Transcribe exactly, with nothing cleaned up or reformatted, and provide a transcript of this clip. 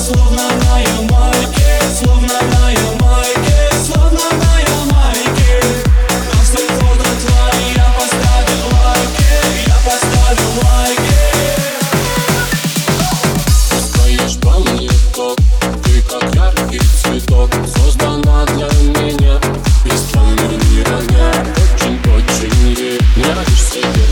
словно на Ямайке, словно на Ямайке, словно на Ямайке. После фото твои я поставил лайки, я поставил лайки. Стоишь по мне топ, ты как яркий цветок, создана для меня, без планирования. Очень-очень ей нравишься себе.